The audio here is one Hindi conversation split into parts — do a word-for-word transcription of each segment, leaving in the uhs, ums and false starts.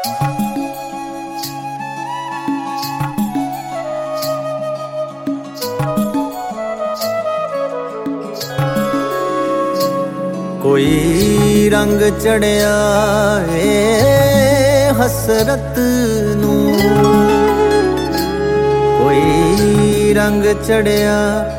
कोई रंग चढ़िया ए हसरत नूं, कोई रंग चढ़िया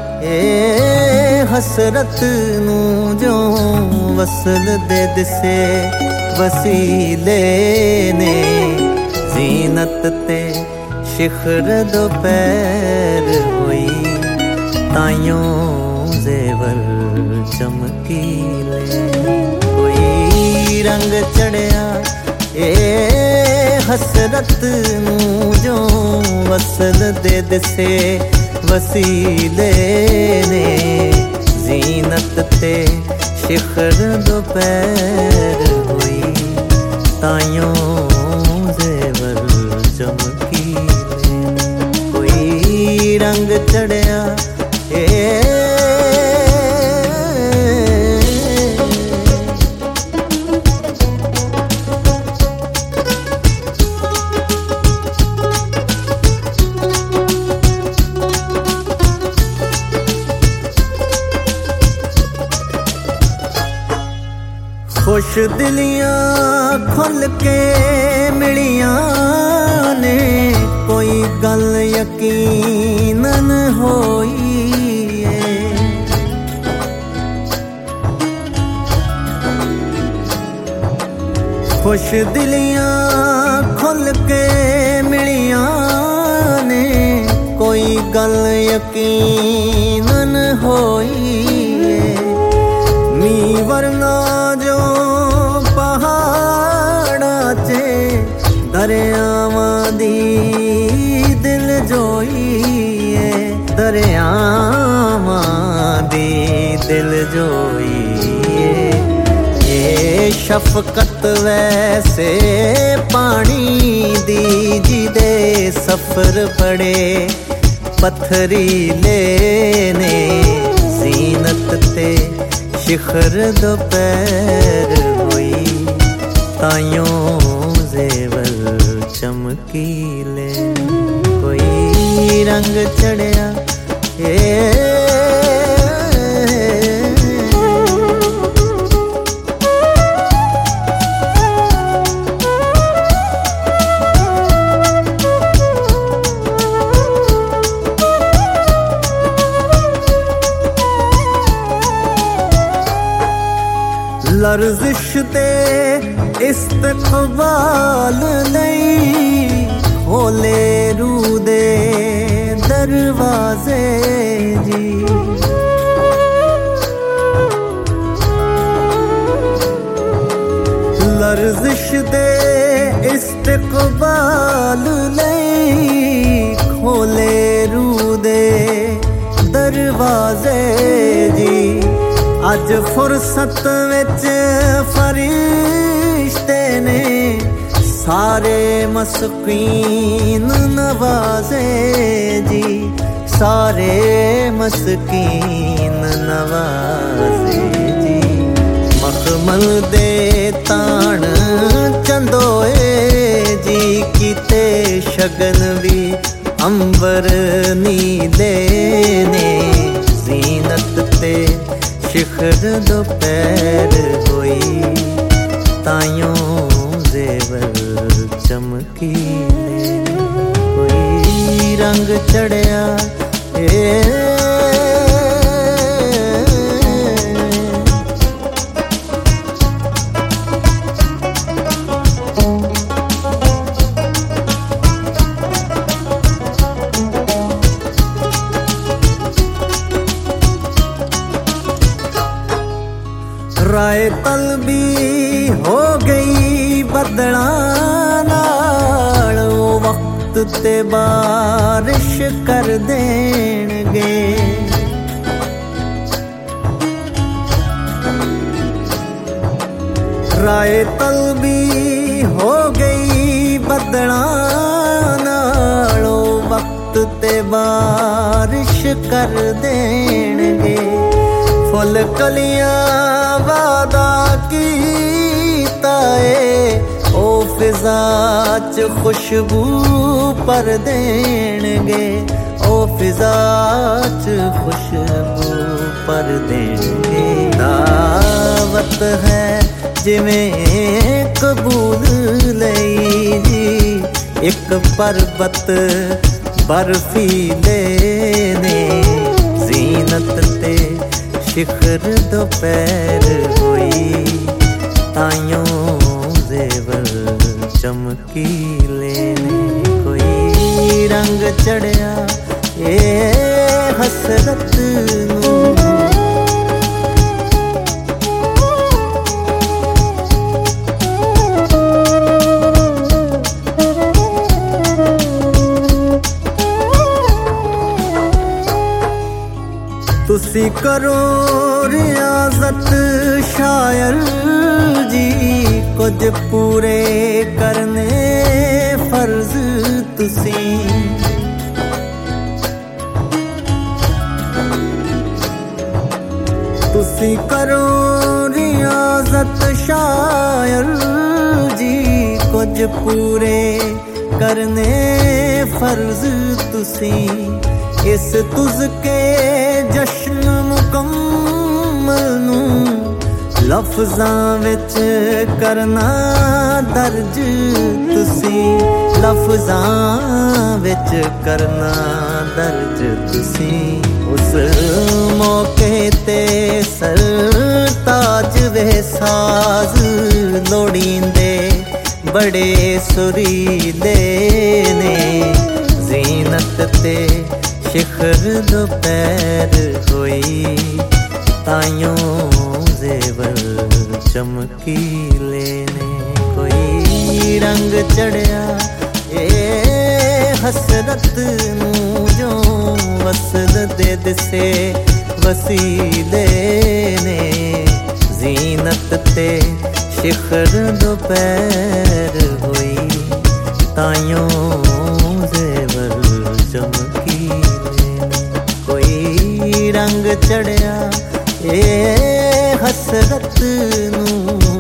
ए हसरत नूं, जो वसल दे दिसे वसीले ने, जीनत ते शिखर दोपहर होई, ताइयों जेवर चमकीले। कोई रंग चढ़िया ए हसरत नूं, जो वसल दे दिसे वसीले ने, जीनत ते शिखर दोपहर होई, ताइयों जेवर चमकीले। कोई रंग चढ़िया ए खुश दिलियां खुल के मिलियां ने, कोई गल यकीनन होई है। खुश दिलियां खुल के मिलियां ने, कोई गल यकीनन होई है। मी वरना जो दरियावां दी दिल जोई है, दरियावां दी दिल जोई है। ये शफकत वैसे पानी दी, जिदे सफर बड़े पत्थरीले ने, जीनत ते शिखर दोपहर होई, ताइयों जेवर चमकीले। कोई रंग चढ़िया ए लर्जिश ते इस्तकबाल नहीं, खोले रूह दे दरवाजे जी। लर्जिश दे इस्तकबाल नहीं, खोले रूह दे दरवाजे जी। अज फुरसत विच फरिश्ते ने, सारे मस्कीन नवाजे जी, सारे मस्कीन नवाजे जी। मखमल दे ताण चंदोए जी, कीते शगन भी अंबर नीले ने, जीनत ते शिखर दोपहर होई, ताइयों जेवर चमकीले। कोई रंग चढ़िया ए राय तलबी हो गई बदला नाल, वो वक्त ते बारिश कर देंगे। राय तलबी हो गई बदला नाल, वो वक्त ते बारिश कर देंगे। फुल कलियां वादा कीता ए, ओ फिजा च खुशबू पर देणगे, ओ फिजा च खुशबू पर देणगे। दावत है जिवें कबूल लई जी, एक पर्वत बर्फीले ने, जीनत ते शिखर दोपहर होई, ताइयों जेवर चमकीले ने। कोई रंग चढ़िया ए हसरत नूं, तुसी करो रियाजत शायर जी, कुछ पूरे करने फर्ज तुसी। तुसी करो रियाजत शायर जी, कुछ पूरे करने फर्ज तुसी। इस तुझ के जश्न मुकम्मल नूं लफ्ज़ां विच करना दर्ज तुसी, लफ्ज़ां विच करना दर्ज तुसी। उस मौके ते सरताज वे साज लोड़ींदे बड़े सुरीले ने, जीनत ते शिखर दोपहर होई, ताइयों जेवर चमकीले ने। कोई रंग चढ़िया ए हसरत नूं, जो वसल दे दिसे वसीले ने, जीनत ते शिखर दोपहर होई, ताइयों जेवर चमकीले। कोई रंग चढ़िया ए हसरत नूं,